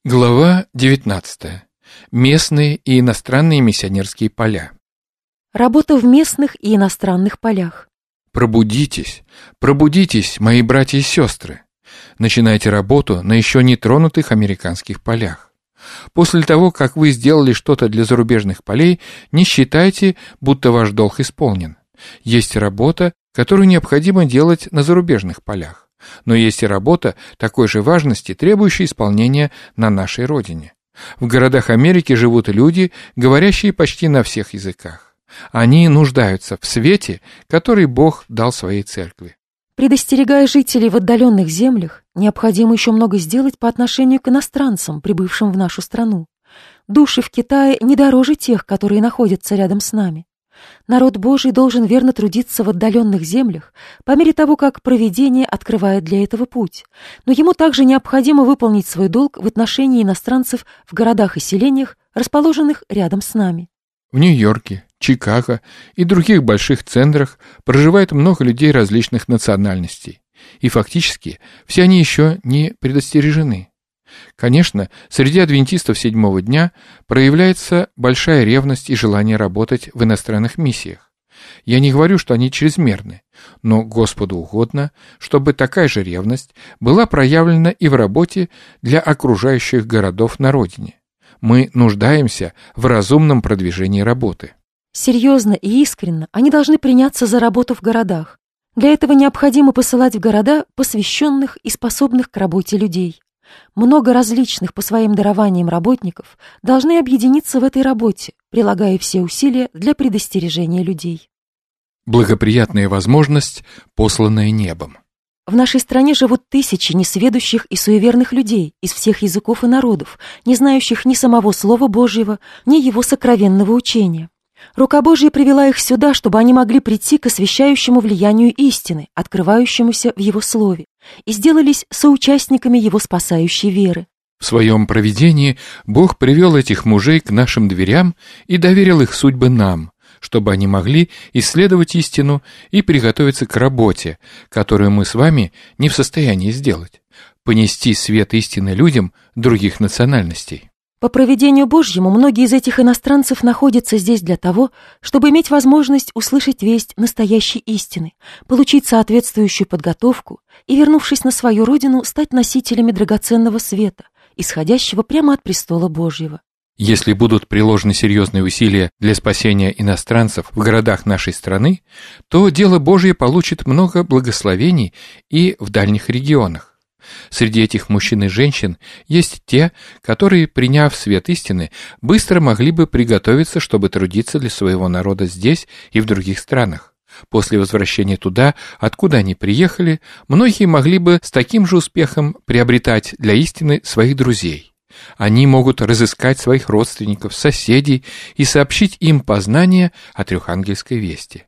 Глава 19. Местные и иностранные миссионерские поля. Работа в местных и иностранных полях. Пробудитесь, пробудитесь, мои братья и сестры. Начинайте работу на еще не тронутых американских полях. После того, как вы сделали что-то для зарубежных полей, не считайте, будто ваш долг исполнен. Есть работа, которую необходимо делать на зарубежных полях. Но есть и работа такой же важности, требующая исполнения на нашей родине. В городах Америки живут люди, говорящие почти на всех языках. Они нуждаются в свете, который Бог дал своей церкви. Предостерегая жителей в отдаленных землях, необходимо еще много сделать по отношению к иностранцам, прибывшим в нашу страну. Души в Китае не дороже тех, которые находятся рядом с нами. Народ Божий должен верно трудиться в отдаленных землях по мере того, как провидение открывает для этого путь. Но ему также необходимо выполнить свой долг в отношении иностранцев в городах и селениях, расположенных рядом с нами. В Нью-Йорке, Чикаго и других больших центрах проживает много людей различных национальностей. И фактически все они еще не предостережены. Конечно, среди адвентистов седьмого дня проявляется большая ревность и желание работать в иностранных миссиях. Я не говорю, что они чрезмерны, но Господу угодно, чтобы такая же ревность была проявлена и в работе для окружающих городов на родине. Мы нуждаемся в разумном продвижении работы. Серьезно и искренно они должны приняться за работу в городах. Для этого необходимо посылать в города посвященных и способных к работе людей. Много различных по своим дарованиям работников должны объединиться в этой работе, прилагая все усилия для предостережения людей. Благоприятная возможность, посланная небом. В нашей стране живут тысячи несведущих и суеверных людей из всех языков и народов, не знающих ни самого Слова Божьего, ни его сокровенного учения. Рука Божья привела их сюда, чтобы они могли прийти к освящающему влиянию истины, открывающемуся в Его Слове, и сделались соучастниками Его спасающей веры. В своем провидении Бог привел этих мужей к нашим дверям и доверил их судьбы нам, чтобы они могли исследовать истину и приготовиться к работе, которую мы с вами не в состоянии сделать, понести свет истины людям других национальностей. По провидению Божьему многие из этих иностранцев находятся здесь для того, чтобы иметь возможность услышать весть настоящей истины, получить соответствующую подготовку и, вернувшись на свою родину, стать носителями драгоценного света, исходящего прямо от престола Божьего. Если будут приложены серьезные усилия для спасения иностранцев в городах нашей страны, то дело Божье получит много благословений и в дальних регионах. Среди этих мужчин и женщин есть те, которые, приняв свет истины, быстро могли бы приготовиться, чтобы трудиться для своего народа здесь и в других странах. После возвращения туда, откуда они приехали, многие могли бы с таким же успехом приобретать для истины своих друзей. Они могут разыскать своих родственников, соседей и сообщить им познания о трехангельской вести.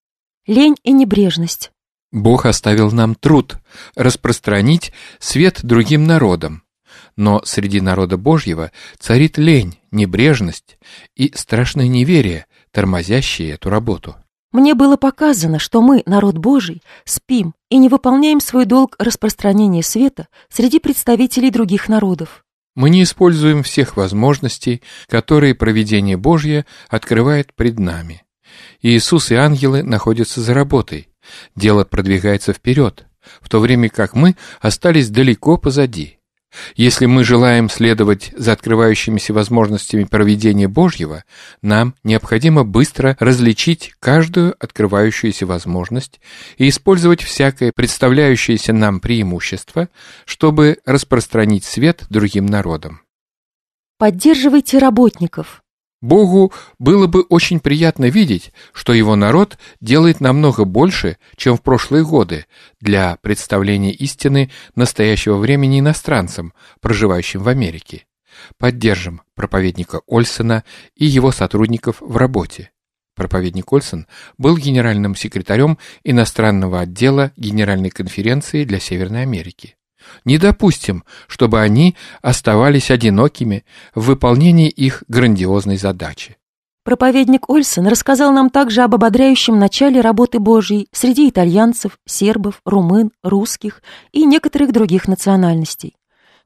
Лень и небрежность. Бог оставил нам труд распространить свет другим народам, но среди народа Божьего царит лень, небрежность и страшное неверие, тормозящие эту работу. Мне было показано, что мы, народ Божий, спим и не выполняем свой долг распространения света среди представителей других народов. Мы не используем всех возможностей, которые провидение Божье открывает пред нами. Иисус и ангелы находятся за работой. Дело продвигается вперед, в то время как мы остались далеко позади. Если мы желаем следовать за открывающимися возможностями провидения Божьего, нам необходимо быстро различить каждую открывающуюся возможность и использовать всякое представляющееся нам преимущество, чтобы распространить свет другим народам. Поддерживайте работников. Богу было бы очень приятно видеть, что его народ делает намного больше, чем в прошлые годы, для представления истины настоящего времени иностранцам, проживающим в Америке. Поддержим проповедника Ольсона и его сотрудников в работе. Проповедник Ольсон был генеральным секретарем иностранного отдела Генеральной конференции для Северной Америки. Не допустим, чтобы они оставались одинокими в выполнении их грандиозной задачи. Проповедник Ольсон рассказал нам также об ободряющем начале работы Божьей среди итальянцев, сербов, румын, русских и некоторых других национальностей.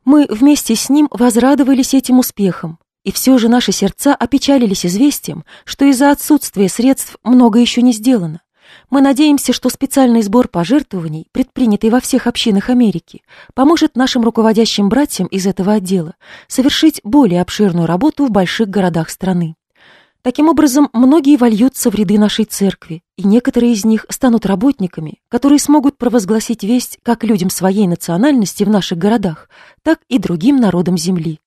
Мы вместе с ним возрадовались этим успехом, и все же наши сердца опечалились известием, что из-за отсутствия средств много еще не сделано. Мы надеемся, что специальный сбор пожертвований, предпринятый во всех общинах Америки, поможет нашим руководящим братьям из этого отдела совершить более обширную работу в больших городах страны. Таким образом, многие вольются в ряды нашей церкви, и некоторые из них станут работниками, которые смогут провозгласить весть как людям своей национальности в наших городах, так и другим народам земли.